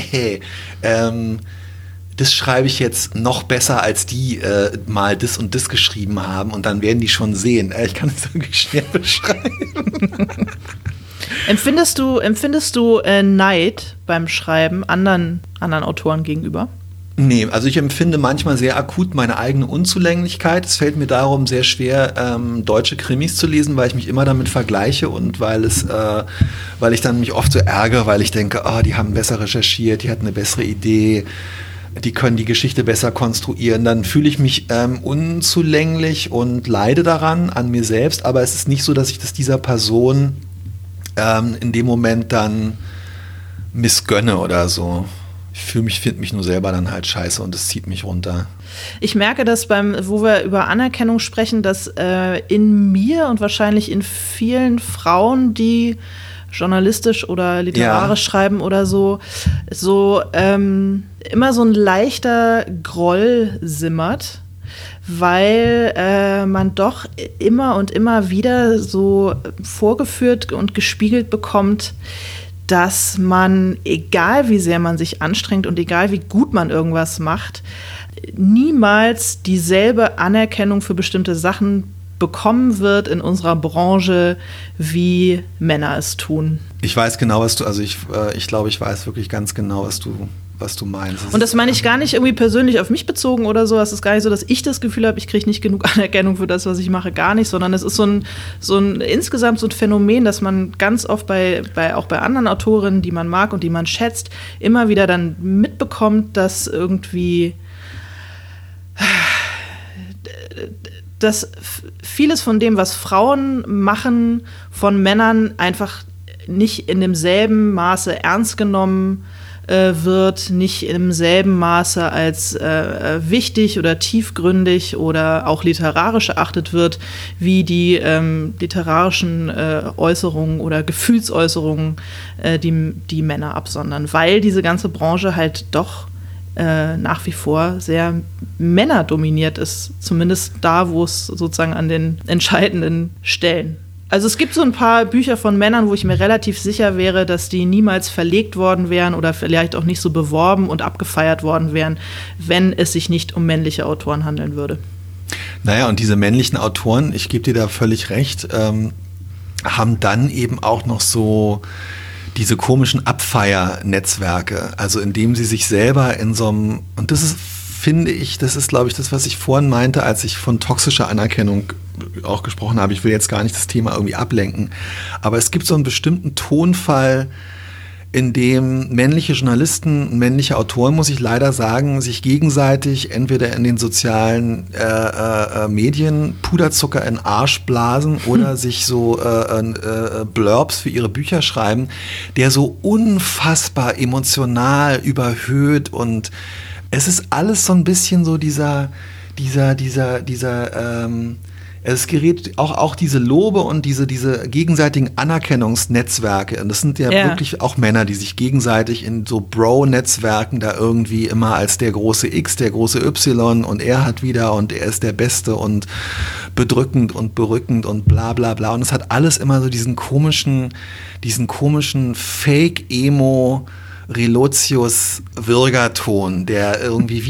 das schreibe ich jetzt noch besser, als die mal das und das geschrieben haben. Und dann werden die schon sehen. Ich kann es wirklich schwer beschreiben. Empfindest du Neid beim Schreiben anderen Autoren gegenüber? Nee, also ich empfinde manchmal sehr akut meine eigene Unzulänglichkeit. Es fällt mir darum sehr schwer, deutsche Krimis zu lesen, weil ich mich immer damit vergleiche und weil ich dann mich oft so ärgere, weil ich denke, die haben besser recherchiert, die hatten eine bessere Idee, die können die Geschichte besser konstruieren. Dann fühle ich mich unzulänglich und leide daran, an mir selbst, aber es ist nicht so, dass ich das dieser Person in dem Moment dann missgönne oder so. Ich finde mich nur selber dann halt scheiße und es zieht mich runter. Ich merke, dass wo wir über Anerkennung sprechen, dass in mir und wahrscheinlich in vielen Frauen, die journalistisch oder literarisch schreiben oder so immer so ein leichter Groll simmert, weil man doch immer und immer wieder so vorgeführt und gespiegelt bekommt, dass man, egal wie sehr man sich anstrengt und egal wie gut man irgendwas macht, niemals dieselbe Anerkennung für bestimmte Sachen bekommen wird in unserer Branche, wie Männer es tun. Ich weiß genau, ich glaube, ich weiß wirklich ganz genau, was du meinst. Und das meine ich gar nicht irgendwie persönlich auf mich bezogen oder so. Es ist gar nicht so, dass ich das Gefühl habe, ich kriege nicht genug Anerkennung für das, was ich mache, gar nicht, sondern es ist insgesamt so ein Phänomen, dass man ganz oft auch bei anderen Autorinnen, die man mag und die man schätzt, immer wieder dann mitbekommt, dass irgendwie dass vieles von dem, was Frauen machen, von Männern einfach nicht in demselben Maße ernst genommen wird, nicht in demselben Maße als wichtig oder tiefgründig oder auch literarisch erachtet wird, wie die literarischen Äußerungen oder Gefühlsäußerungen, die Männer absondern, weil diese ganze Branche halt doch nach wie vor sehr männerdominiert ist, zumindest da, wo es sozusagen an den entscheidenden Stellen. Also es gibt so ein paar Bücher von Männern, wo ich mir relativ sicher wäre, dass die niemals verlegt worden wären oder vielleicht auch nicht so beworben und abgefeiert worden wären, wenn es sich nicht um männliche Autoren handeln würde. Naja, und diese männlichen Autoren, ich gebe dir da völlig recht, haben dann eben auch noch so diese komischen Abfeier-Netzwerke, also indem sie sich selber in so einem, und das ist, finde ich, das ist, glaube ich, das, was ich vorhin meinte, als ich von toxischer Anerkennung auch gesprochen habe. Ich will jetzt gar nicht das Thema irgendwie ablenken, aber es gibt so einen bestimmten Tonfall, in dem männliche Journalisten, männliche Autoren, muss ich leider sagen, sich gegenseitig entweder in den sozialen Medien Puderzucker in den Arsch blasen oder sich so Blurbs für ihre Bücher schreiben, der so unfassbar emotional überhöht, und es ist alles so ein bisschen so es gerät auch diese Lobe und diese gegenseitigen Anerkennungsnetzwerke. Und das sind ja wirklich auch Männer, die sich gegenseitig in so Bro-Netzwerken da irgendwie immer als der große X, der große Y und er hat wieder und er ist der Beste und bedrückend und berückend und bla bla bla. Und es hat alles immer so diesen komischen Fake-Emo Relotius-Würgerton, der irgendwie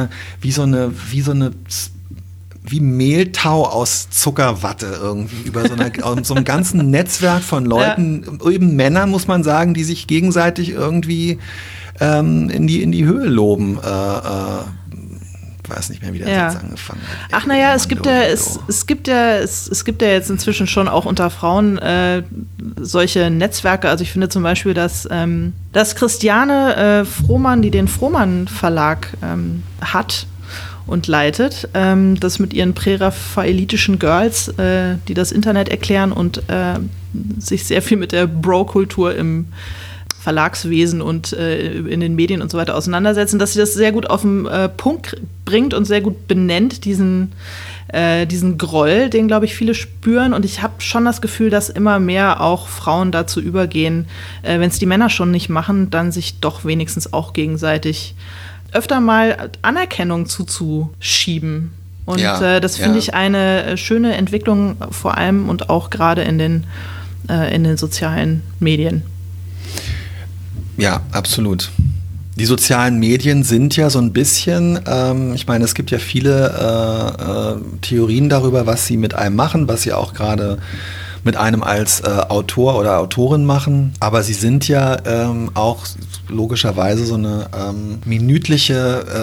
wie Mehltau aus Zuckerwatte irgendwie über so einem ganzen Netzwerk von Leuten, eben Männern, muss man sagen, die sich gegenseitig irgendwie in die Höhe loben. Ich weiß nicht mehr, wie der Satz angefangen hat. Ach naja, es gibt ja jetzt inzwischen schon auch unter Frauen solche Netzwerke. Also ich finde zum Beispiel, dass Christiane Frohmann, die den Frohmann Verlag hat und leitet, das mit ihren präraphaelitischen Girls, die das Internet erklären und sich sehr viel mit der Bro-Kultur im Verlagswesen und in den Medien und so weiter auseinandersetzen, dass sie das sehr gut auf den Punkt bringt und sehr gut benennt, diesen Groll, den, glaube ich, viele spüren. Und ich habe schon das Gefühl, dass immer mehr auch Frauen dazu übergehen, wenn es die Männer schon nicht machen, dann sich doch wenigstens auch gegenseitig öfter mal Anerkennung zuzuschieben. Und das finde ich eine schöne Entwicklung, vor allem und auch gerade in den sozialen Medien. Ja, absolut. Die sozialen Medien sind ja so ein bisschen, ich meine, es gibt ja viele Theorien darüber, was sie mit einem machen, was sie auch gerade mit einem als Autor oder Autorin machen, aber sie sind ja auch logischerweise so eine minütliche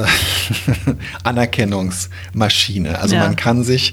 Anerkennungsmaschine. Also man kann sich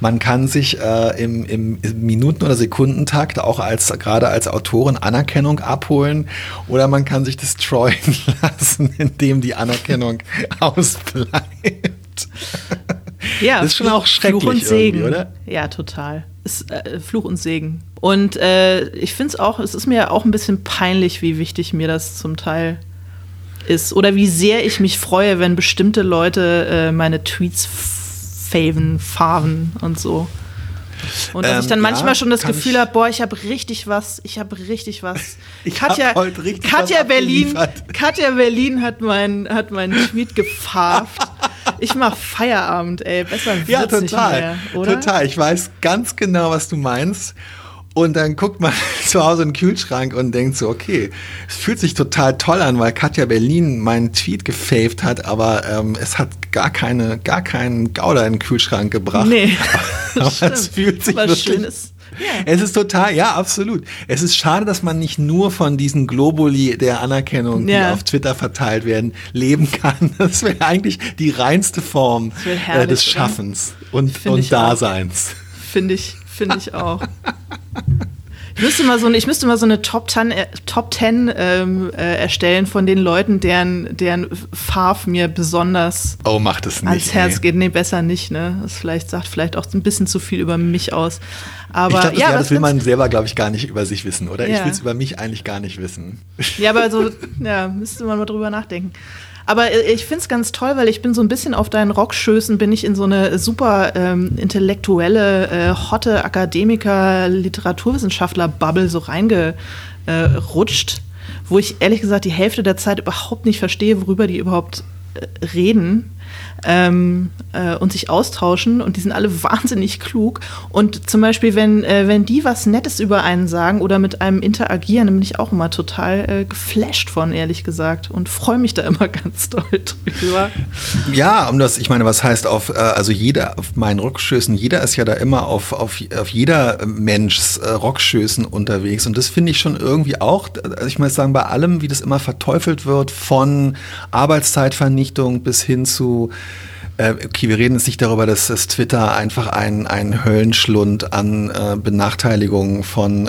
im Minuten- oder Sekundentakt auch gerade als Autorin Anerkennung abholen oder man kann sich destroyen lassen, indem die Anerkennung ausbleibt. Ja, das ist schon auch schrecklich Fluch und Segen, irgendwie, oder? Ja, total. Ist Fluch und Segen. Und ich finde es ist mir auch ein bisschen peinlich, wie wichtig mir das zum Teil ist. Oder wie sehr ich mich freue, wenn bestimmte Leute meine Tweets faven und so. Und dass ich dann manchmal schon das Gefühl habe, boah, ich habe richtig was. Katja Berlin hat meinen Tweet gefarft. Ich mach Feierabend, ey. Besser wird's nicht mehr, oder? Total. Ich weiß ganz genau, was du meinst. Und dann guckt man zu Hause in den Kühlschrank und denkt so, okay, es fühlt sich total toll an, weil Katja Berlin meinen Tweet gefaved hat, aber es hat gar keinen Gouda in den Kühlschrank gebracht. Nee, aber es fühlt sich wirklich... Ja. Es ist total, ja, absolut. Es ist schade, dass man nicht nur von diesen Globuli der Anerkennung, die auf Twitter verteilt werden, leben kann. Das wäre eigentlich die reinste Form des Schaffens und Daseins. Finde ich auch. Ich müsste mal so eine Top 10 erstellen von den Leuten, deren Farf mir besonders macht es nicht, ans Herz geht. Nee, besser nicht, ne? Das sagt vielleicht auch ein bisschen zu viel über mich aus. Aber ich glaube, das will man selber, glaube ich, gar nicht über sich wissen, oder? Ja. Ich will es über mich eigentlich gar nicht wissen. Ja, aber müsste man mal drüber nachdenken. Aber ich finde es ganz toll, weil ich bin so ein bisschen auf deinen Rockschößen, bin ich in so eine super intellektuelle, hotte Akademiker, Literaturwissenschaftler-Bubble so reingerutscht, wo ich ehrlich gesagt die Hälfte der Zeit überhaupt nicht verstehe, worüber die überhaupt reden. Und sich austauschen und die sind alle wahnsinnig klug und zum Beispiel, wenn die was Nettes über einen sagen oder mit einem interagieren, dann bin ich auch immer total geflasht von, ehrlich gesagt, und freue mich da immer ganz doll drüber. Ja, ich meine, was heißt auf meinen Rockschößen, jeder ist ja da immer auf jeder Menschs Rockschößen unterwegs und das finde ich schon irgendwie auch, also ich muss sagen, bei allem, wie das immer verteufelt wird, von Arbeitszeitvernichtung bis hin zu okay, wir reden jetzt nicht darüber, dass das Twitter einfach ein Höllenschlund an Benachteiligungen von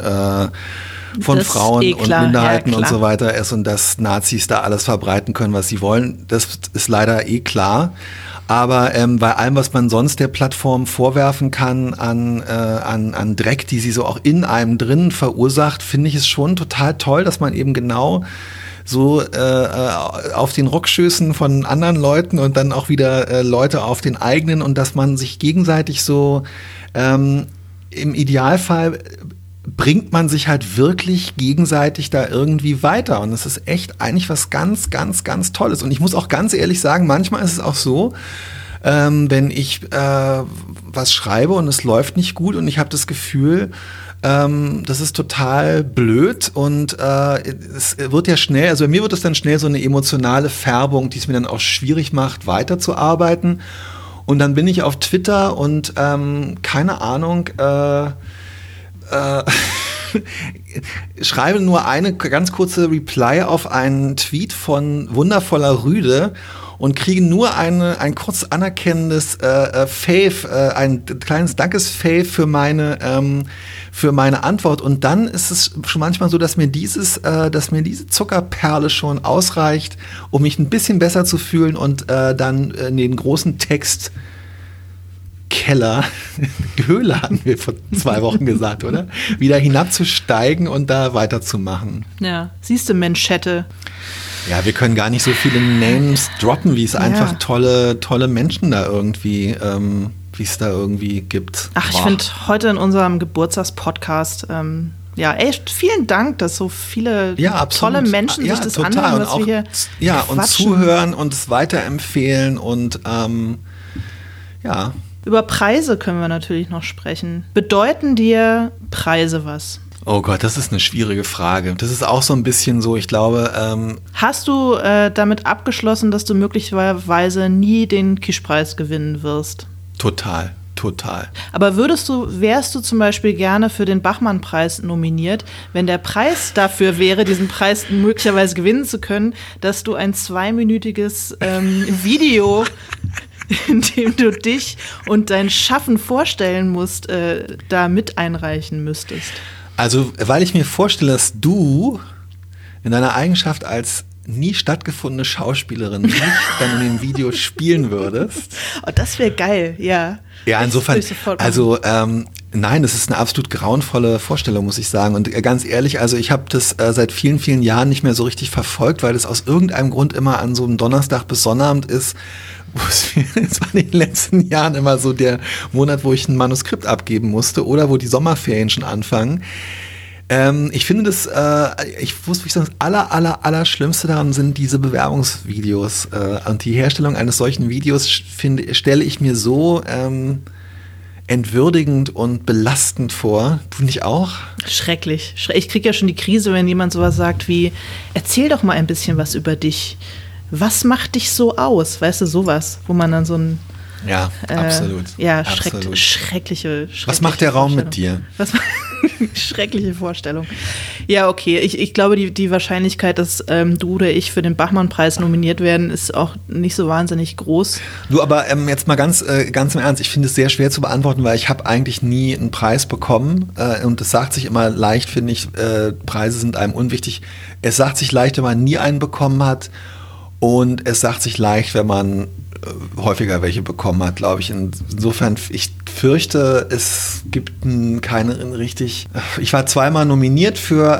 Frauen und Minderheiten und so weiter ist und dass Nazis da alles verbreiten können, was sie wollen. Das ist leider klar. Aber bei allem, was man sonst der Plattform vorwerfen kann an Dreck, die sie so auch in einem drin verursacht, finde ich es schon total toll, dass man eben genau so auf den Rockschößen von anderen Leuten und dann auch wieder Leute auf den eigenen und dass man sich gegenseitig so im Idealfall bringt man sich halt wirklich gegenseitig da irgendwie weiter und es ist echt eigentlich was ganz, ganz, ganz Tolles und ich muss auch ganz ehrlich sagen, manchmal ist es auch so, wenn ich was schreibe und es läuft nicht gut und ich habe das Gefühl, das ist total blöd und es wird ja schnell, also bei mir wird es dann schnell so eine emotionale Färbung, die es mir dann auch schwierig macht, weiterzuarbeiten. Und dann bin ich auf Twitter und keine Ahnung, schreibe nur eine ganz kurze Reply auf einen Tweet von Wundervoller Rüde und kriege nur ein kurz anerkennendes Fave, ein kleines Dankesfave für meine Antwort. Und dann ist es schon manchmal so, dass mir diese Zuckerperle schon ausreicht, um mich ein bisschen besser zu fühlen und dann in den großen Text Keller, Höhle hatten wir vor 2 Wochen gesagt, oder? Wieder hinabzusteigen und da weiterzumachen. Ja, siehst du, Menschette. Ja, wir können gar nicht so viele Names droppen, wie es einfach tolle Menschen da irgendwie, wie es da irgendwie gibt. Ach, ich finde heute in unserem Geburtstagspodcast, echt vielen Dank, dass so viele tolle Menschen sich das anhören, was wir hier quatschen. Und zuhören und es weiterempfehlen und Über Preise können wir natürlich noch sprechen. Bedeuten dir Preise was? Oh Gott, das ist eine schwierige Frage. Das ist auch so ein bisschen so, ich glaube. Hast du damit abgeschlossen, dass du möglicherweise nie den Kischpreis gewinnen wirst? Total. Aber wärst du zum Beispiel gerne für den Bachmann-Preis nominiert, wenn der Preis dafür wäre, diesen Preis möglicherweise gewinnen zu können, dass du ein 2-minütiges Video, in dem du dich und dein Schaffen vorstellen musst, da mit einreichen müsstest? Also, weil ich mir vorstelle, dass du in deiner Eigenschaft als nie stattgefundene Schauspielerin nicht dann in dem Video spielen würdest. Oh, das wäre geil, ja. Ja, insofern, also nein, das ist eine absolut grauenvolle Vorstellung, muss ich sagen. Und ganz ehrlich, also ich habe das seit vielen, vielen Jahren nicht mehr so richtig verfolgt, weil das aus irgendeinem Grund immer an so einem Donnerstag bis Sonnabend ist. Es war in den letzten Jahren immer so der Monat, wo ich ein Manuskript abgeben musste oder wo die Sommerferien schon anfangen. Ich finde das, das Allerschlimmste daran sind diese Bewerbungsvideos. Und die Herstellung eines solchen Videos stelle ich mir so entwürdigend und belastend vor. Du nicht auch? Schrecklich. Ich kriege ja schon die Krise, wenn jemand sowas sagt wie, erzähl doch mal ein bisschen was über dich. Was macht dich so aus? Weißt du, sowas, wo man dann so ein ja, absolut. Ja, absolut. Schreckliche Was macht der Raum mit dir? Schreckliche Vorstellung. Ja, okay. Ich glaube, die Wahrscheinlichkeit, dass du oder ich für den Bachmann-Preis nominiert werden, ist auch nicht so wahnsinnig groß. Du, aber jetzt mal ganz im Ernst, ich finde es sehr schwer zu beantworten, weil ich habe eigentlich nie einen Preis bekommen. Und es sagt sich immer leicht, finde ich, Preise sind einem unwichtig. Es sagt sich leicht, wenn man nie einen bekommen hat. Und es sagt sich leicht, wenn man häufiger welche bekommen hat, glaube ich. Insofern, ich fürchte, es gibt keinen richtig. Ich war 2-mal nominiert für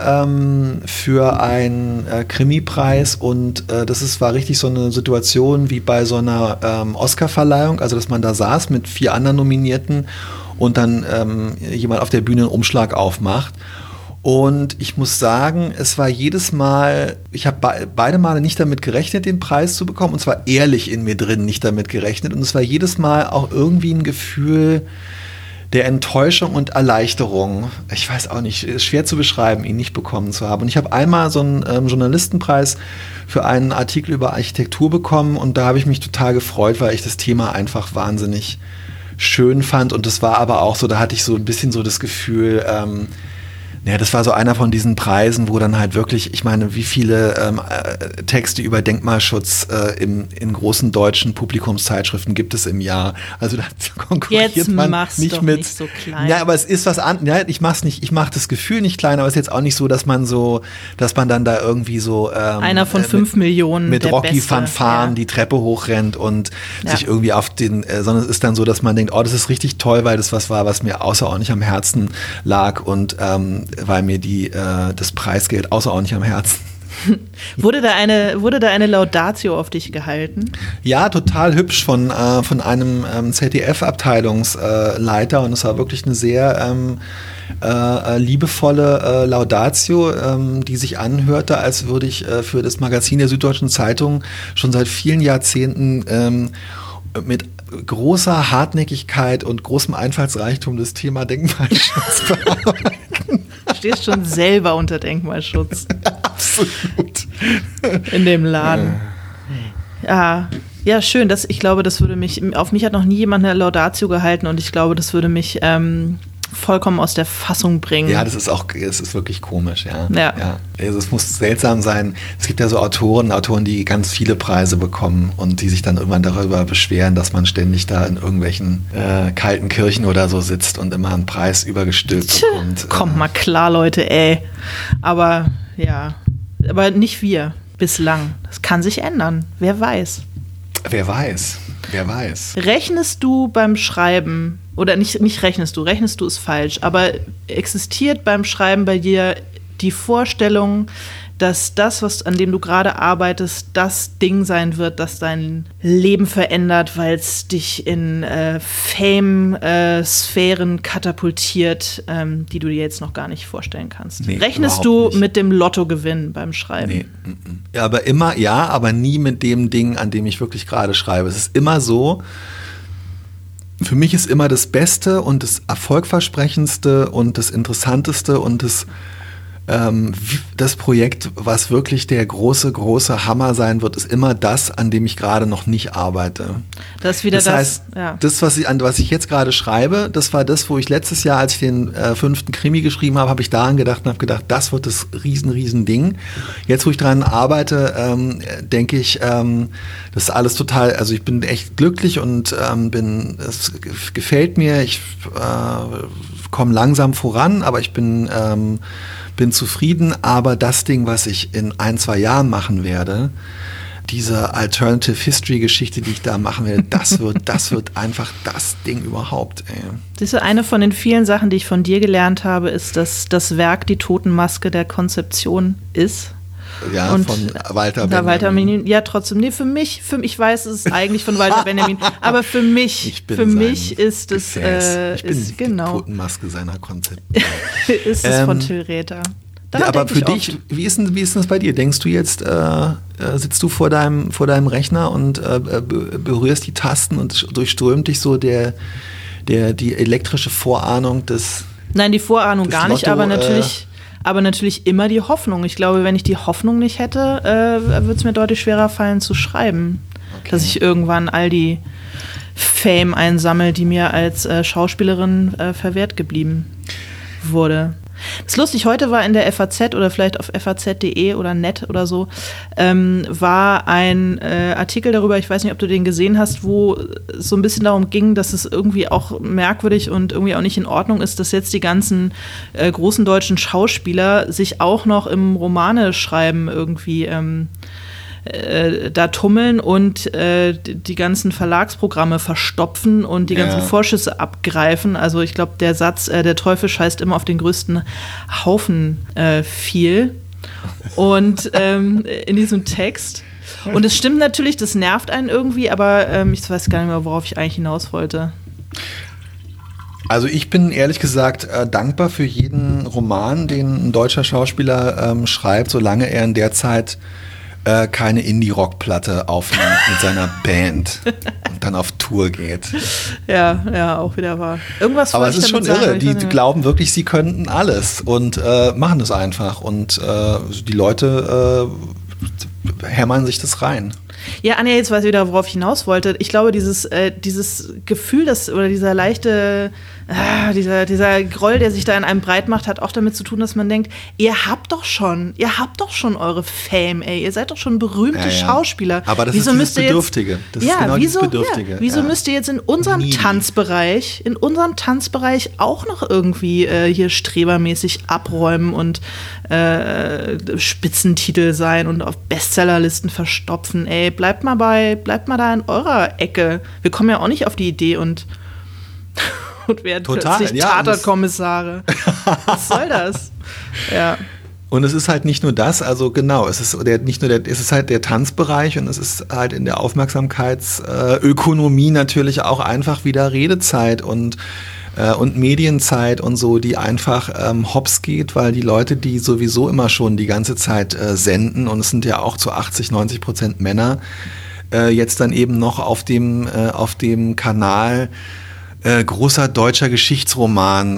einen Krimi-Preis und war richtig so eine Situation wie bei so einer Oscar-Verleihung, also dass man da saß mit 4 anderen Nominierten und dann jemand auf der Bühne einen Umschlag aufmacht. Und ich muss sagen, es war jedes Mal, ich habe beide Male nicht damit gerechnet, den Preis zu bekommen. Und zwar ehrlich in mir drin nicht damit gerechnet. Und es war jedes Mal auch irgendwie ein Gefühl der Enttäuschung und Erleichterung. Ich weiß auch nicht, ist schwer zu beschreiben, ihn nicht bekommen zu haben. Und ich habe einmal so einen Journalistenpreis für einen Artikel über Architektur bekommen. Und da habe ich mich total gefreut, weil ich das Thema einfach wahnsinnig schön fand. Und das war aber auch so, da hatte ich so ein bisschen so das Gefühl, das war so einer von diesen Preisen, wo dann halt wirklich, ich meine, wie viele Texte über Denkmalschutz in großen deutschen Publikumszeitschriften gibt es im Jahr? Also da konkurriert jetzt man mach's nicht doch mit. Nicht so klein. Ja, aber es ist was anderes. Ja, ich mach's nicht. Ich mach das Gefühl nicht klein, aber es ist jetzt auch nicht so, dass man dann da irgendwie so einer von 5 Millionen mit Rocky-Fanfaren die Treppe hochrennt und sich irgendwie sondern es ist dann so, dass man denkt, oh, das ist richtig toll, weil das was war, was mir außerordentlich am Herzen lag und weil mir das Preisgeld außerordentlich am Herzen. Wurde da eine Laudatio auf dich gehalten? Ja, total hübsch von einem ZDF-Abteilungsleiter und es war wirklich eine sehr liebevolle Laudatio, die sich anhörte, als würde ich für das Magazin der Süddeutschen Zeitung schon seit vielen Jahrzehnten mit großer Hartnäckigkeit und großem Einfallsreichtum das Thema Denkmalschutz bearbeiten. Du stehst schon selber unter Denkmalschutz. Absolut. In dem Laden. Ja, schön. Ich glaube, auf mich hat noch nie jemand eine Laudatio gehalten und ich glaube, das würde mich vollkommen aus der Fassung bringen. Ja, das ist wirklich komisch, ja. Ja. Also es muss seltsam sein. Es gibt ja so Autoren, die ganz viele Preise bekommen und die sich dann irgendwann darüber beschweren, dass man ständig da in irgendwelchen kalten Kirchen oder so sitzt und immer einen Preis übergestülpt bekommt. Kommt mal klar, Leute, ey. Aber ja, aber nicht wir bislang. Das kann sich ändern. Wer weiß. Wer weiß. Rechnest du beim Schreiben, oder nicht rechnest du ist falsch, aber existiert beim Schreiben bei dir die Vorstellung, dass das, an dem du gerade arbeitest, das Ding sein wird, das dein Leben verändert, weil es dich in Fame-Sphären katapultiert, die du dir jetzt noch gar nicht vorstellen kannst? Nee, rechnest du nicht mit dem Lottogewinn beim Schreiben? Nee. Ja, aber nie mit dem Ding, an dem ich wirklich gerade schreibe. Es ist immer so, für mich ist immer das Beste und das Erfolgversprechendste und das Interessanteste und das Projekt, was wirklich der große Hammer sein wird, ist immer das, an dem ich gerade noch nicht arbeite. Das heißt, das, was ich jetzt gerade schreibe, das war das, wo ich letztes Jahr, als ich den 5. Krimi geschrieben habe, habe ich daran gedacht und habe gedacht, das wird das riesen Ding. Jetzt, wo ich daran arbeite, denke ich, das ist alles total, also ich bin echt glücklich und es gefällt mir, ich komme langsam voran, aber ich bin zufrieden, aber das Ding, was ich in 1-2 Jahren machen werde, diese Alternative History Geschichte, die ich da machen werde, das wird einfach das Ding überhaupt. Ey. Siehst du, eine von den vielen Sachen, die ich von dir gelernt habe, ist, dass das Werk die Totenmaske der Konzeption ist. Ja, und von Walter Benjamin. Ja, trotzdem. Nee, für mich, ich weiß, es ist eigentlich von Walter Benjamin, aber für mich ist es die Totenmaske seiner Konzeption. Ist es von Till Räther. Ja, aber für dich, wie ist denn das bei dir? Denkst du jetzt, sitzt du vor deinem Rechner und berührst die Tasten und durchströmt dich so die elektrische Vorahnung des Nein, die Vorahnung gar nicht, aber natürlich immer die Hoffnung. Ich glaube, wenn ich die Hoffnung nicht hätte, würde es mir deutlich schwerer fallen zu schreiben. Okay. Dass ich irgendwann all die Fame einsammle, die mir als Schauspielerin verwehrt geblieben wurde. Das ist lustig, heute war in der FAZ oder vielleicht auf faz.de oder net oder so, war ein Artikel darüber, ich weiß nicht, ob du den gesehen hast, wo es so ein bisschen darum ging, dass es irgendwie auch merkwürdig und irgendwie auch nicht in Ordnung ist, dass jetzt die ganzen großen deutschen Schauspieler sich auch noch im Romane-Schreiben irgendwie da tummeln und die ganzen Verlagsprogramme verstopfen und die ganzen Vorschüsse abgreifen. Also ich glaube, der Satz, der Teufel scheißt immer auf den größten Haufen fiel. Und in diesem Text. Und es stimmt natürlich, das nervt einen irgendwie, aber ich weiß gar nicht mehr, worauf ich eigentlich hinaus wollte. Also ich bin ehrlich gesagt dankbar für jeden Roman, den ein deutscher Schauspieler schreibt, solange er in der Zeit keine Indie-Rock-Platte aufnimmt mit seiner Band und dann auf Tour geht. Ja, auch wieder wahr. Irgendwas aber es ist schon irre, die glauben wirklich, sie könnten alles und machen das einfach und die Leute hämmern sich das rein. Ja, Anja, jetzt weiß ich wieder, worauf ich hinaus wollte. Ich glaube, dieses Gefühl, oder dieser leichte, dieser Groll, der sich da in einem breit macht, hat auch damit zu tun, dass man denkt, ihr habt doch schon eure Fame, ey, ihr seid doch schon berühmte Schauspieler. Aber das ist dieses Bedürftige. Dieses Bedürftige. Wieso müsst ihr jetzt in unserem Tanzbereich auch noch irgendwie hier strebermäßig abräumen und Spitzentitel sein und auf Bestsellerlisten verstopfen, ey, bleibt mal da in eurer Ecke. Wir kommen ja auch nicht auf die Idee und werden plötzlich Tatortkommissare. Was soll das? Ja. Und es ist halt nicht nur das, also genau, es ist halt der Tanzbereich und es ist halt in der Aufmerksamkeitsökonomie natürlich auch einfach wieder Redezeit und Medienzeit und so, die einfach hops geht, weil die Leute, die sowieso immer schon die ganze Zeit senden, und es sind ja auch zu 80-90% Männer, jetzt dann eben noch auf dem Kanal großer deutscher Geschichtsroman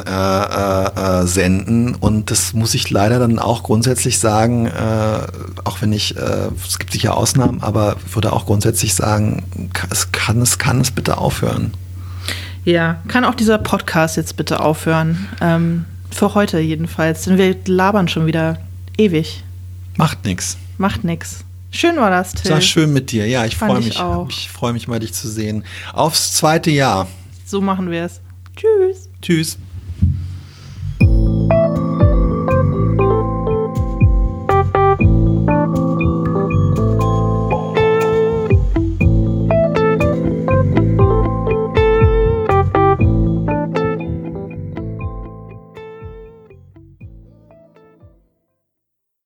senden, und das muss ich leider dann auch grundsätzlich sagen, auch wenn es gibt sicher Ausnahmen, aber ich würde auch grundsätzlich sagen, kann es bitte aufhören. Ja, kann auch dieser Podcast jetzt bitte aufhören. Für heute jedenfalls, denn wir labern schon wieder ewig. Macht nix. Macht nix. Schön war das, Till. War schön mit dir. Ja, ich freue mich. Auch. Ich freue mich mal, dich zu sehen. Aufs zweite Jahr. So machen wir es. Tschüss. Tschüss.